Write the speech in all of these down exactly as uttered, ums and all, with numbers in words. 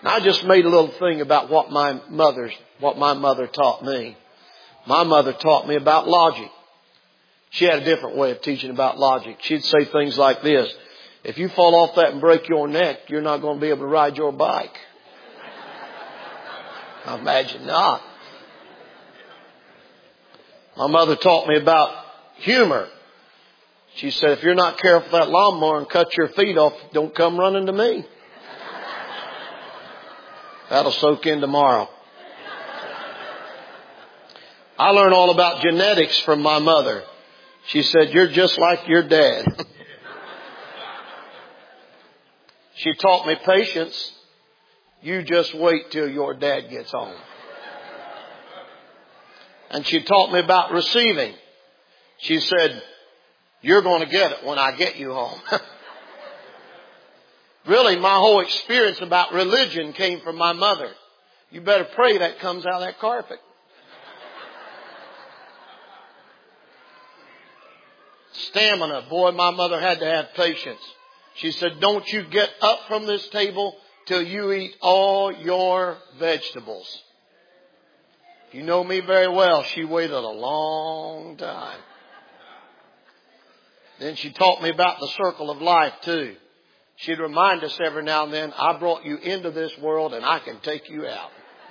I just made a little thing about what my mother's, what my mother taught me. My mother taught me about logic. She had a different way of teaching about logic. She'd say things like this: if you fall off that and break your neck, you're not going to be able to ride your bike. I imagine not. My mother taught me about humor. She said, if you're not careful with that lawnmower and cut your feet off, don't come running to me. That'll soak in tomorrow. I learned all about genetics from my mother. She said, you're just like your dad. She taught me patience. You just wait till your dad gets home. And she taught me about receiving. She said, you're going to get it when I get you home. Really, my whole experience about religion came from my mother. You better pray that comes out of that carpet. Stamina. Boy, my mother had to have patience. She said, don't you get up from this table till you eat all your vegetables. You know me very well. She waited a long time. Then she taught me about the circle of life too. She'd remind us every now and then, I brought you into this world and I can take you out.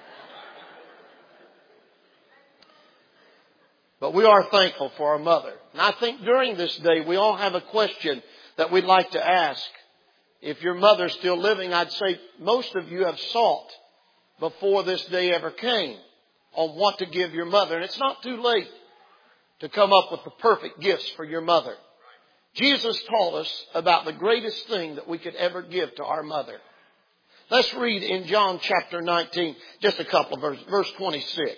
But we are thankful for our mother. And I think during this day we all have a question that we'd like to ask. If your mother's still living, I'd say most of you have sought before this day ever came on what to give your mother. And it's not too late to come up with the perfect gifts for your mother. Jesus taught us about the greatest thing that we could ever give to our mother. Let's read in John chapter nineteen, just a couple of verses, verse twenty-six.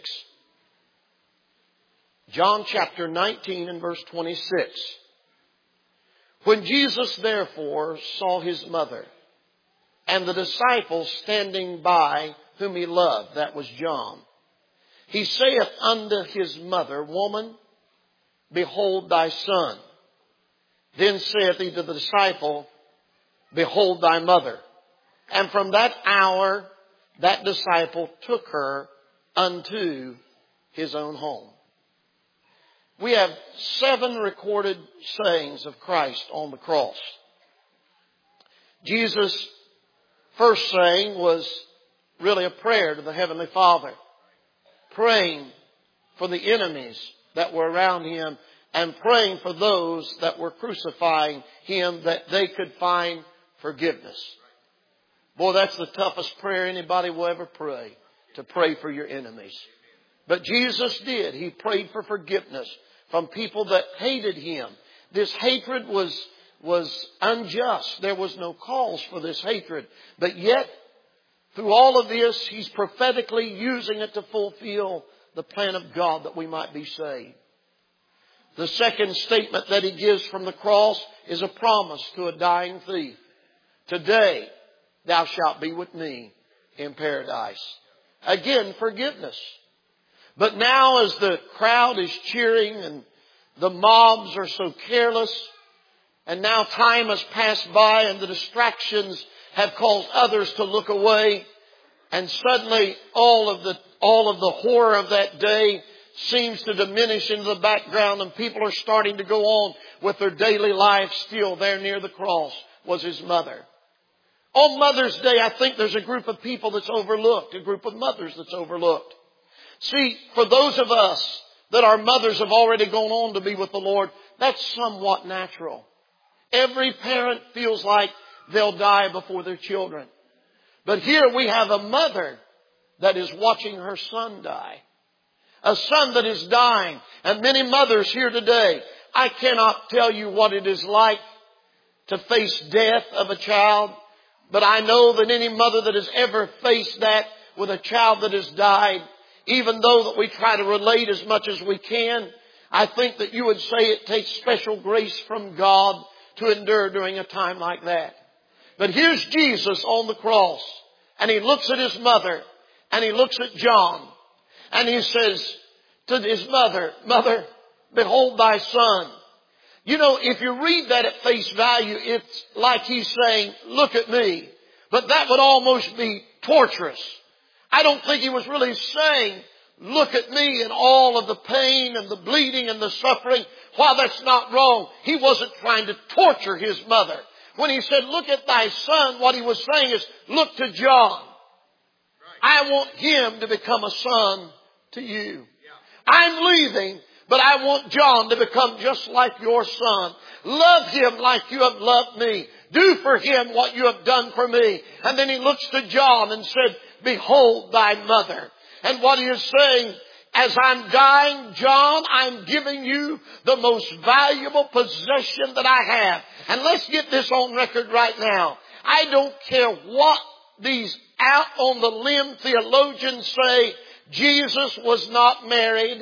John chapter nineteen and verse twenty-six. When Jesus therefore saw his mother and the disciples standing by whom he loved, that was John, he saith unto his mother, Woman, behold thy son. Then saith he to the disciple, Behold thy mother. And from that hour, that disciple took her unto his own home. We have seven recorded sayings of Christ on the cross. Jesus' first saying was really a prayer to the Heavenly Father, praying for the enemies that were around him and praying for those that were crucifying him that they could find forgiveness. Boy, that's the toughest prayer anybody will ever pray, to pray for your enemies. But Jesus did. He prayed for forgiveness from people that hated him. This hatred was, was unjust. There was no cause for this hatred. But yet, through all of this, he's prophetically using it to fulfill the plan of God that we might be saved. The second statement that he gives from the cross is a promise to a dying thief. Today, thou shalt be with me in paradise. Again, forgiveness. But now as the crowd is cheering and the mobs are so careless, and now time has passed by and the distractions have caused others to look away, and suddenly all of the, all of the horror of that day seems to diminish into the background, and people are starting to go on with their daily life. Still there near the cross was his mother. On Mother's Day, I think there's a group of people that's overlooked, a group of mothers that's overlooked. See, for those of us that our mothers have already gone on to be with the Lord, that's somewhat natural. Every parent feels like they'll die before their children. But here we have a mother that is watching her son die. A son that is dying. And many mothers here today, I cannot tell you what it is like to face death of a child. But I know that any mother that has ever faced that with a child that has died, even though that we try to relate as much as we can, I think that you would say it takes special grace from God to endure during a time like that. But here's Jesus on the cross, and he looks at his mother, and he looks at John, and he says to his mother, Mother, behold thy son. You know, if you read that at face value, it's like he's saying, look at me. But that would almost be torturous. I don't think he was really saying, look at me and all of the pain and the bleeding and the suffering. While that's not wrong, he wasn't trying to torture his mother. When he said, look at thy son, what he was saying is, look to John. I want him to become a son to you. I'm leaving, but I want John to become just like your son. Love him like you have loved me. Do for him what you have done for me. And then he looks to John and said, behold thy mother. And what he is saying, as I'm dying, John, I'm giving you the most valuable possession that I have. And let's get this on record right now. I don't care what these out on the limb theologians say, Jesus was not married.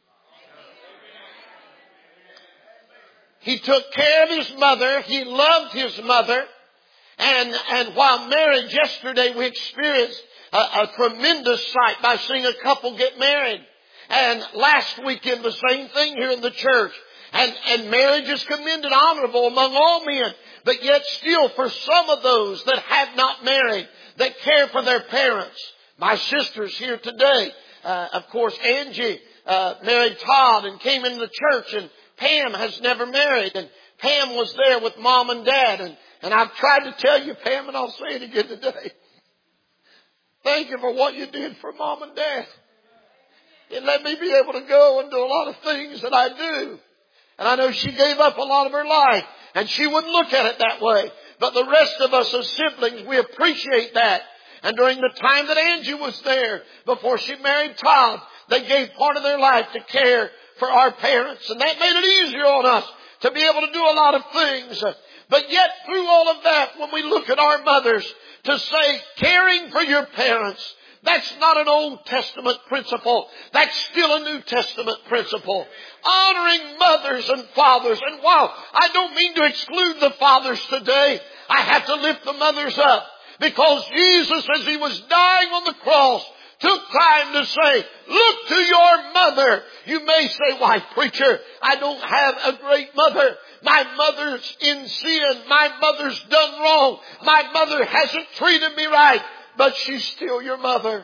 He took care of his mother. He loved his mother. And, and while marriage, yesterday we experienced a, a tremendous sight by seeing a couple get married. And last weekend the same thing here in the church. And, and marriage is commended honorable among all men. But yet still for some of those that have not married, that care for their parents. My sister's here today. Uh, of course, Angie uh, married Todd and came into the church, and Pam has never married. And Pam was there with Mom and Dad. And, and I've tried to tell you, Pam, and I'll say it again today. Thank you for what you did for Mom and Dad. It let me be able to go and do a lot of things that I do. And I know she gave up a lot of her life. And she wouldn't look at it that way. But the rest of us as siblings, we appreciate that. And during the time that Angie was there, before she married Todd, they gave part of their life to care for our parents. And that made it easier on us to be able to do a lot of things. But yet through all of that, when we look at our mothers, to say caring for your parents, that's not an Old Testament principle. That's still a New Testament principle. Honoring mothers and fathers. And while I don't mean to exclude the fathers today, I have to lift the mothers up. Because Jesus, as he was dying on the cross, took time to say, look to your mother. You may say, why, preacher, I don't have a great mother. My mother's in sin. My mother's done wrong. My mother hasn't treated me right. But she's still your mother.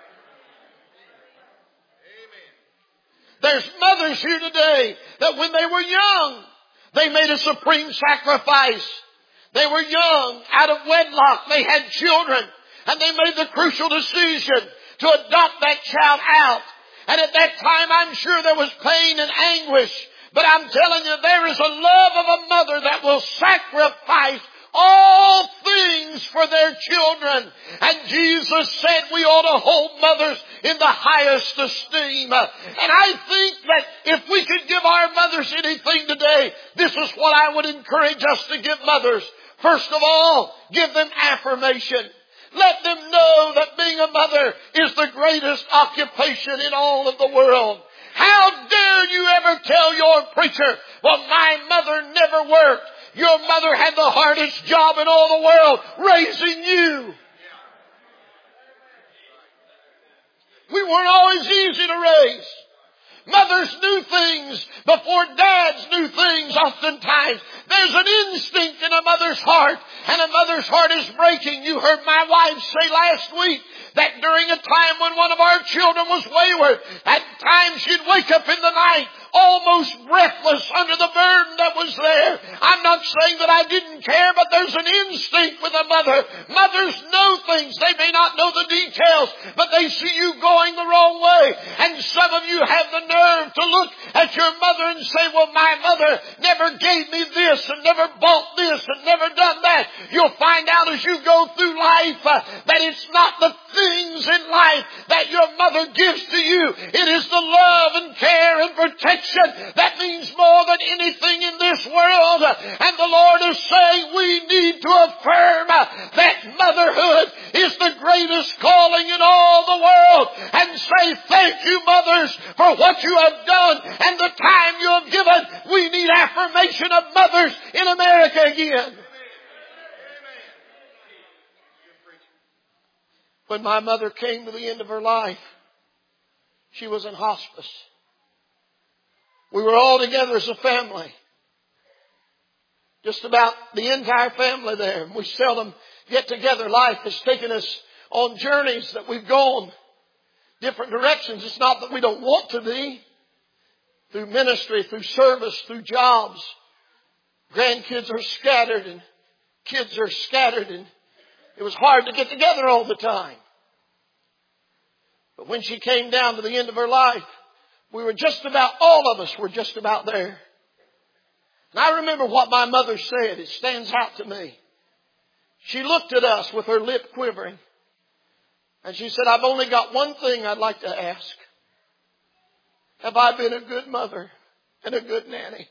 There's mothers here today that when they were young, they made a supreme sacrifice. They were young, out of wedlock. They had children. And they made the crucial decision to adopt that child out. And at that time, I'm sure there was pain and anguish. But I'm telling you, there is a love of a mother that will sacrifice all things for their children. And Jesus said we ought to hold mothers in the highest esteem. And I think that if we could give our mothers anything today, this is what I would encourage us to give mothers. First of all, give them affirmation. Let them know that being a mother is the greatest occupation in all of the world. How dare you ever tell your preacher, well, my mother never worked. Your mother had the hardest job in all the world, raising you. We weren't always easy to raise. Mothers knew things before dads knew things oftentimes. There's an instinct in a mother's heart, and a mother's heart is breaking. You heard my wife say last week that during a time when one of our children was wayward, at times she'd wake up in the night almost breathless under the burden that was there. I'm not saying that I didn't care, but there's an instinct with a mother. Mothers know things. They may not know the details, but they see you going the wrong way. And some of you have the nerve to look at your mother and say, well, my mother never gave me this and never bought this and never done that. You'll find out as you go through life uh, that it's not the things in life that your mother gives to you. It is the love and care and protection that means more than anything in this world. And the Lord is saying we need to affirm that motherhood is the greatest calling in all the world, and say thank you, mothers, for what you have done and the time you have given. We need affirmation of mothers in America again. When my mother came to the end of her life, she was in hospice. We were all together as a family. Just about the entire family there. We seldom get together. Life has taken us on journeys that we've gone different directions. It's not that we don't want to be. Through ministry, through service, through jobs. Grandkids are scattered and kids are scattered, and it was hard to get together all the time. But when she came down to the end of her life, we were just about, all of us were just about there. And I remember what my mother said. It stands out to me. She looked at us with her lip quivering. And she said, I've only got one thing I'd like to ask. Have I been a good mother and a good nanny?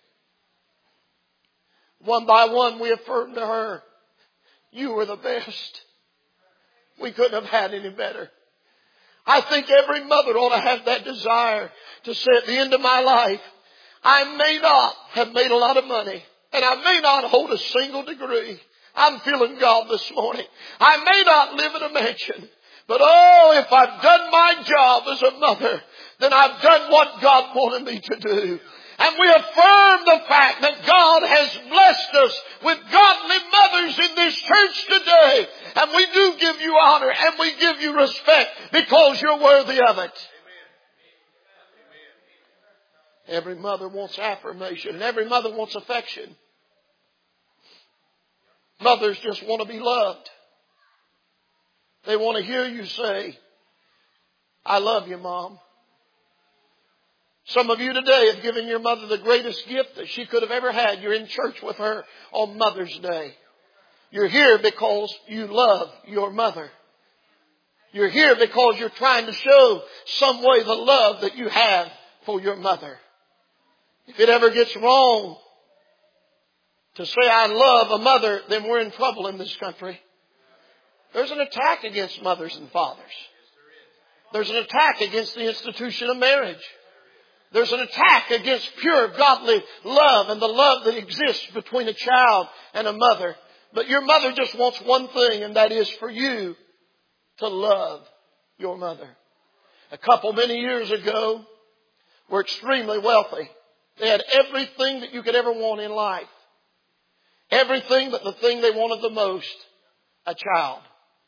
One by one we affirmed to her, you were the best. We couldn't have had any better. I think every mother ought to have that desire to say at the end of my life, I may not have made a lot of money, and I may not hold a single degree. I'm feeling God this morning. I may not live in a mansion, but oh, if I've done my job as a mother, then I've done what God wanted me to do. And we affirm the fact that God has blessed us with godly mothers in this church today. And we do give you honor and we give you respect because you're worthy of it. Every mother wants affirmation and every mother wants affection. Mothers just want to be loved. They want to hear you say, I love you, Mom. Some of you today have given your mother the greatest gift that she could have ever had. You're in church with her on Mother's Day. You're here because you love your mother. You're here because you're trying to show some way the love that you have for your mother. If it ever gets wrong to say I love a mother, then we're in trouble in this country. There's an attack against mothers and fathers. There's an attack against the institution of marriage. There's an attack against pure godly love and the love that exists between a child and a mother. But your mother just wants one thing, and that is for you to love your mother. A couple many years ago were extremely wealthy. They had everything that you could ever want in life. Everything but the thing they wanted the most, a child.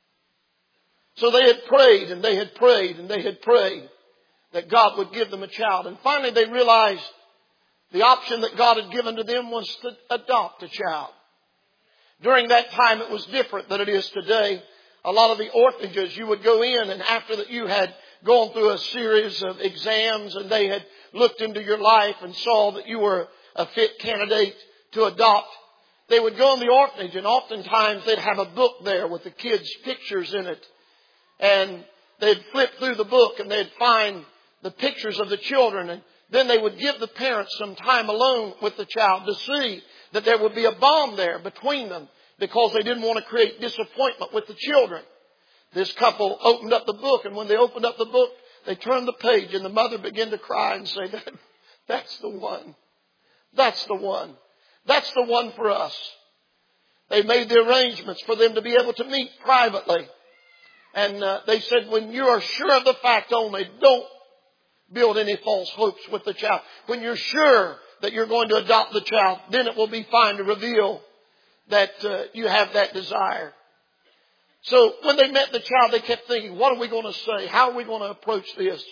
So they had prayed and they had prayed and they had prayed that God would give them a child. And finally they realized the option that God had given to them was to adopt a child. During that time it was different than it is today. A lot of the orphanages, you would go in, and after that you had gone through a series of exams and they had looked into your life and saw that you were a fit candidate to adopt, they would go in the orphanage, and oftentimes they'd have a book there with the kids' pictures in it. And they'd flip through the book and they'd find the pictures of the children, and then they would give the parents some time alone with the child to see that there would be a bond there between them, because they didn't want to create disappointment with the children. This couple opened up the book, and when they opened up the book, they turned the page and the mother began to cry and say, that, that's the one. That's the one. That's the one for us. They made the arrangements for them to be able to meet privately. And uh, they said, when you are sure of the fact only, don't build any false hopes with the child. When you're sure that you're going to adopt the child, then it will be fine to reveal that uh, you have that desire. So when they met the child, they kept thinking, what are we going to say? How are we going to approach this?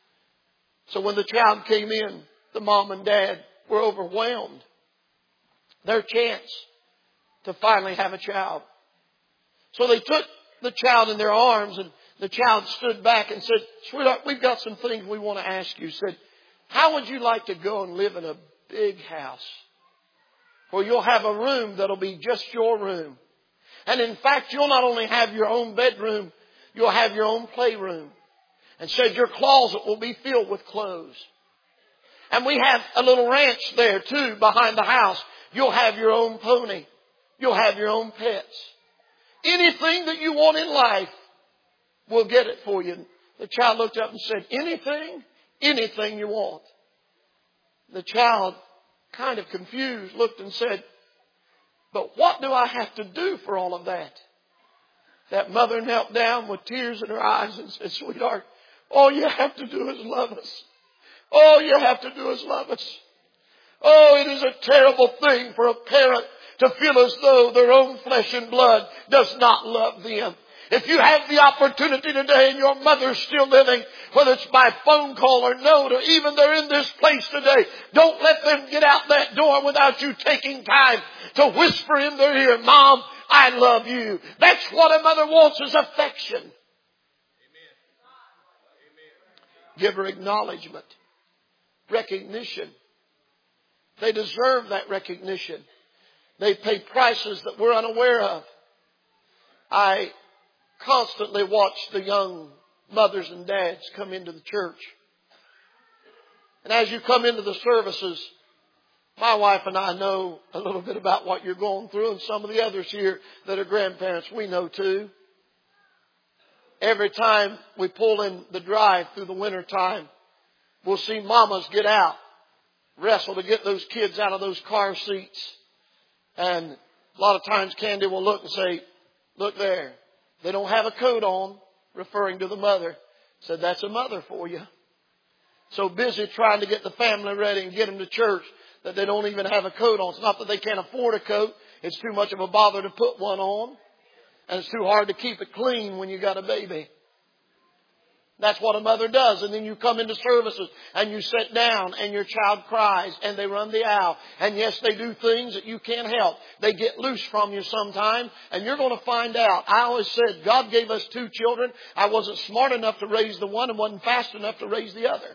So when the child came in, the mom and dad were overwhelmed. Their chance to finally have a child. So they took the child in their arms, and the child stood back and said, sweetheart, we've got some things we want to ask you. Said, how would you like to go and live in a big house where you'll have a room that'll be just your room? And in fact, you'll not only have your own bedroom, you'll have your own playroom. And said your closet will be filled with clothes. And we have a little ranch there too behind the house. You'll have your own pony. You'll have your own pets. Anything that you want in life, we'll get it for you. The child looked up and said, anything? Anything you want. The child, kind of confused, looked and said, but what do I have to do for all of that? That mother knelt down with tears in her eyes and said, sweetheart, all you have to do is love us. All you have to do is love us. Oh, it is a terrible thing for a parent to feel as though their own flesh and blood does not love them. If you have the opportunity today and your mother's still living, whether it's by phone call or note or even they're in this place today, don't let them get out that door without you taking time to whisper in their ear, Mom, I love you. That's what a mother wants, is affection. Amen. Give her acknowledgement, recognition. They deserve that recognition. They pay prices that we're unaware of. I constantly watch the young mothers and dads come into the church. And as you come into the services, my wife and I know a little bit about what you're going through, and some of the others here that are grandparents, we know too. Every time we pull in the drive through the winter time, we'll see mamas get out, wrestle to get those kids out of those car seats. And a lot of times Candy will look and say, look there. They don't have a coat on, referring to the mother. Said, that's a mother for you. So busy trying to get the family ready and get them to church that they don't even have a coat on. It's not that they can't afford a coat. It's too much of a bother to put one on. And it's too hard to keep it clean when you got a baby. That's what a mother does. And then you come into services and you sit down and your child cries and they run the aisle. And yes, they do things that you can't help. They get loose from you sometime and you're going to find out. I always said God gave us two children. I wasn't smart enough to raise the one and wasn't fast enough to raise the other.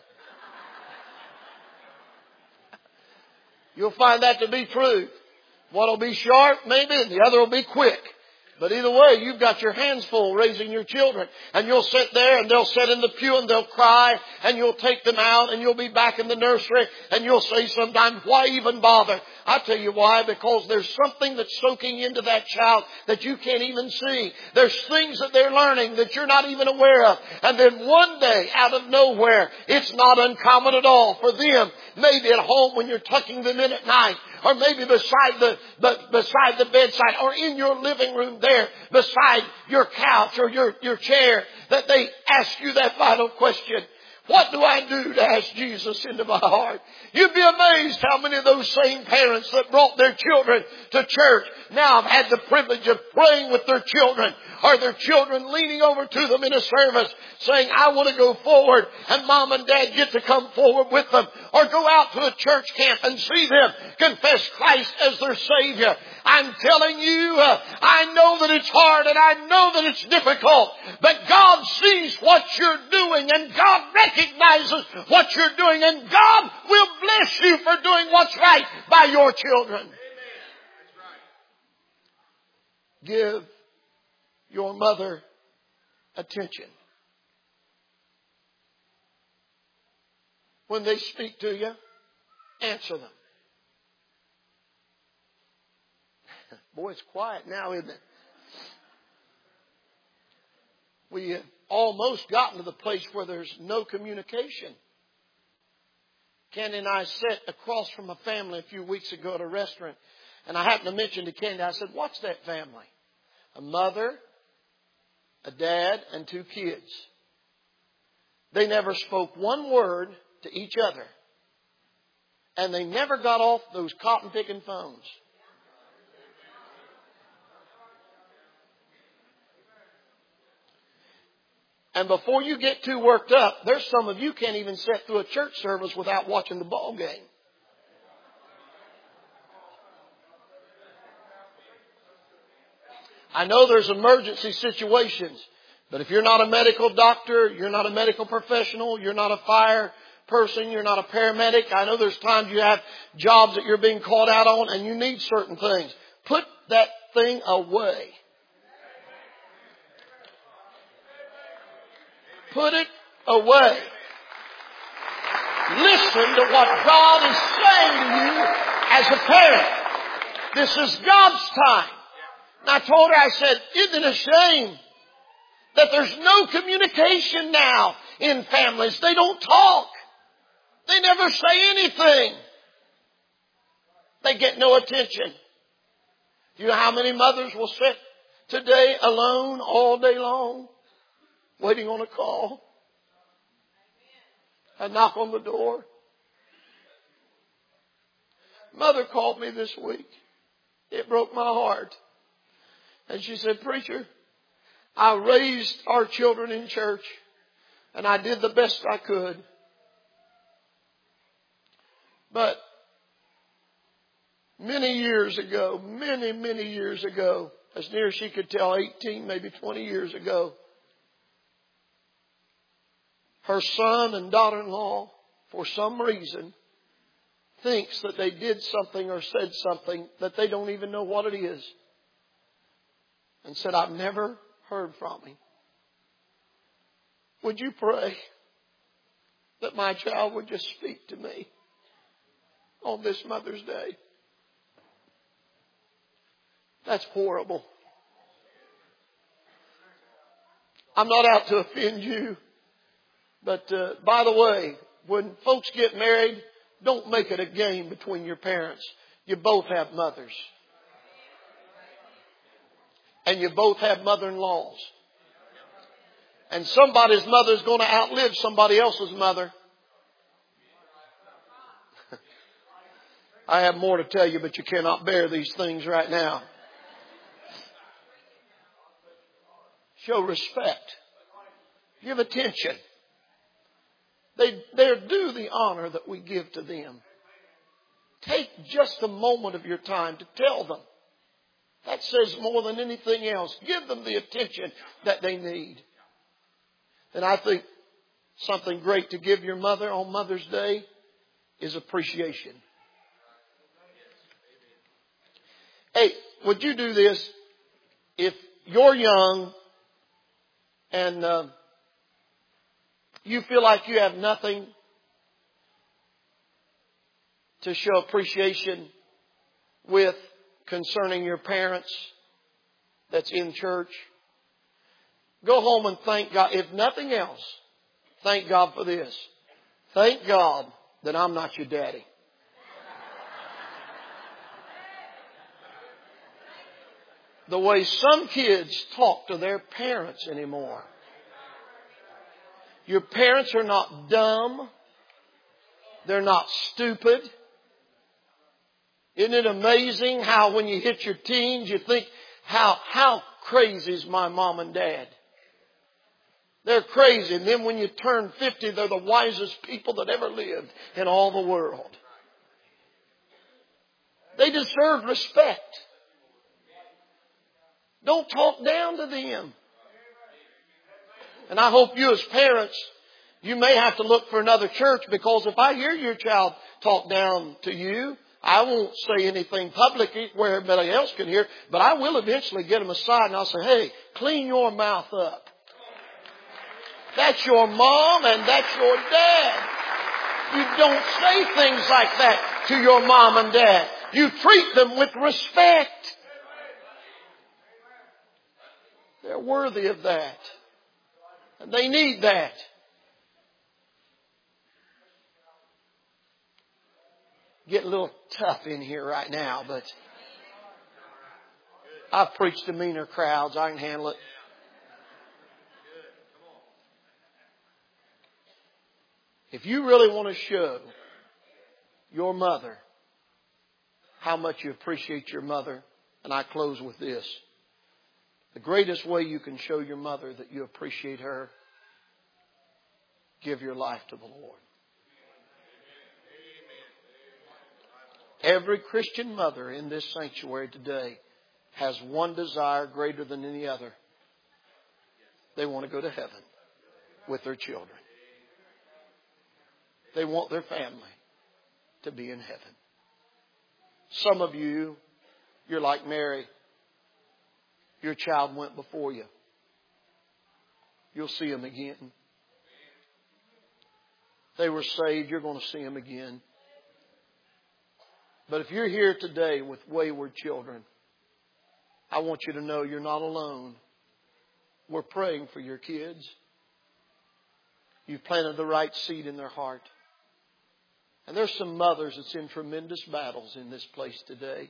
You'll find that to be true. One will be sharp maybe and the other will be quick. But either way, you've got your hands full raising your children. And you'll sit there and they'll sit in the pew and they'll cry. And you'll take them out and you'll be back in the nursery. And you'll say sometimes, why even bother? I'll tell you why. Because there's something that's soaking into that child that you can't even see. There's things that they're learning that you're not even aware of. And then one day, out of nowhere, it's not uncommon at all for them. Maybe at home when you're tucking them in at night. Or maybe beside the, beside the bedside. Or in your living room there beside your couch or your, your chair, that they ask you that vital question. What do I do to ask Jesus into my heart? You'd be amazed how many of those same parents that brought their children to church now have had the privilege of praying with their children, or their children leaning over to them in a service saying, I want to go forward, and mom and dad get to come forward with them, or go out to a church camp and see them confess Christ as their Savior. I'm telling you, uh, I know that it's hard and I know that it's difficult, but God sees what you're doing and God recognizes what you're doing, and God will bless you for doing what's right by your children. Amen. That's right. Give your mother attention. When they speak to you, answer them. Boy, it's quiet now, isn't it? We have almost gotten to the place where there's no communication. Candy and I sat across from a family a few weeks ago at a restaurant, and I happened to mention to Candy, I said, what's that family? A mother, a dad, and two kids. They never spoke one word to each other. And they never got off those cotton-picking phones. And before you get too worked up, there's some of you can't even sit through a church service without watching the ball game. I know there's emergency situations, but if you're not a medical doctor, you're not a medical professional, you're not a fire person, you're not a paramedic. I know there's times you have jobs that you're being called out on and you need certain things. Put that thing away. Put it away. Listen to what God is saying to you as a parent. This is God's time. And I told her, I said, isn't it a shame that there's no communication now in families? They don't talk. They never say anything. They get no attention. Do you know how many mothers will sit today alone all day long, waiting on a call? A knock on the door. Mother called me this week. It broke my heart. And she said, preacher, I raised our children in church, and I did the best I could. But many years ago, many, many years ago, as near as she could tell, eighteen, maybe twenty years ago, her son and daughter-in-law, for some reason, thinks that they did something or said something that they don't even know what it is. And said, I've never heard from him. Would you pray that my child would just speak to me on this Mother's Day? That's horrible. I'm not out to offend you. But uh, by the way, when folks get married, don't make it a game between your parents. You both have mothers. And you both have mother-in-laws. And somebody's mother is going to outlive somebody else's mother. I have more to tell you, but you cannot bear these things right now. Show respect. Give attention. They, they're due the honor that we give to them. Take just a moment of your time to tell them. That says more than anything else. Give them the attention that they need. And I think something great to give your mother on Mother's Day is appreciation. Hey, would you do this? If you're young and uh, you feel like you have nothing to show appreciation with concerning your parents that's in church, go home and thank God. If nothing else, thank God for this. Thank God that I'm not your daddy. The way some kids talk to their parents anymore. Your parents are not dumb. They're not stupid. Isn't it amazing how when you hit your teens, you think, how, how crazy is my mom and dad? They're crazy. And then when you turn fifty, they're the wisest people that ever lived in all the world. They deserve respect. Don't talk down to them. And I hope you as parents, you may have to look for another church, because if I hear your child talk down to you, I won't say anything publicly where everybody else can hear, but I will eventually get them aside and I'll say, hey, clean your mouth up. That's your mom and that's your dad. You don't say things like that to your mom and dad. You treat them with respect. They're worthy of that. And they need that. Getting a little tough in here right now, but I've preached to meaner crowds. I can handle it. If you really want to show your mother how much you appreciate your mother, and I close with this. The greatest way you can show your mother that you appreciate her, give your life to the Lord. Every Christian mother in this sanctuary today has one desire greater than any other. They want to go to heaven with their children. They want their family to be in heaven. Some of you, you're like Mary. Your child went before you. You'll see them again. They were saved. You're going to see them again. But if you're here today with wayward children, I want you to know you're not alone. We're praying for your kids. You've planted the right seed in their heart. And there's some mothers that's in tremendous battles in this place today.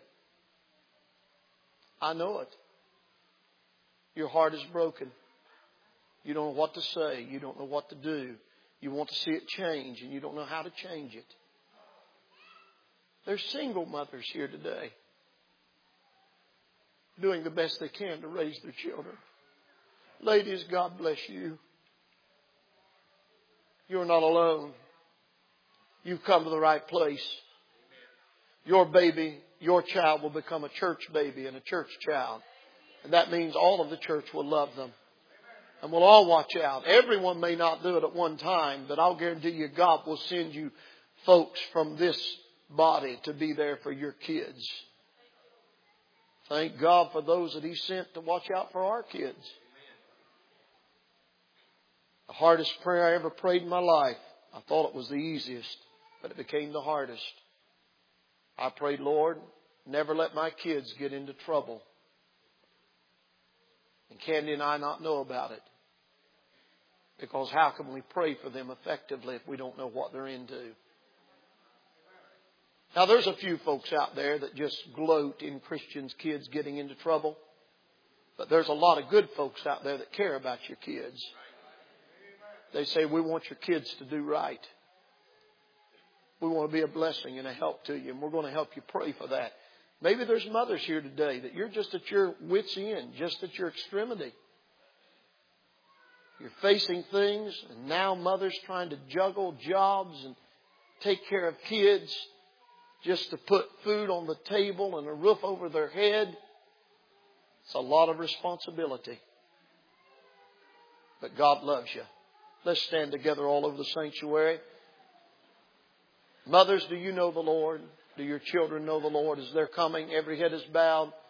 I know it. Your heart is broken. You don't know what to say. You don't know what to do. You want to see it change, and you don't know how to change it. There's single mothers here today doing the best they can to raise their children. Ladies, God bless you. You're not alone. You've come to the right place. Your baby, your child will become a church baby and a church child. And that means all of the church will love them. And we'll all watch out. Everyone may not do it at one time, but I'll guarantee you God will send you folks from this body to be there for your kids. Thank God for those that He sent to watch out for our kids. The hardest prayer I ever prayed in my life, I thought it was the easiest, but it became the hardest. I prayed, Lord, never let my kids get into trouble. And Candy and I not know about it. Because how can we pray for them effectively if we don't know what they're into? Now there's a few folks out there that just gloat in Christians' kids getting into trouble. But there's a lot of good folks out there that care about your kids. They say, we want your kids to do right. We want to be a blessing and a help to you, and we're going to help you pray for that. Maybe there's mothers here today that you're just at your wit's end, just at your extremity. You're facing things, and now mothers trying to juggle jobs and take care of kids just to put food on the table and a roof over their head. It's a lot of responsibility. But God loves you. Let's stand together all over the sanctuary. Mothers, do you know the Lord? Do your children know the Lord as they're coming? Every head is bowed.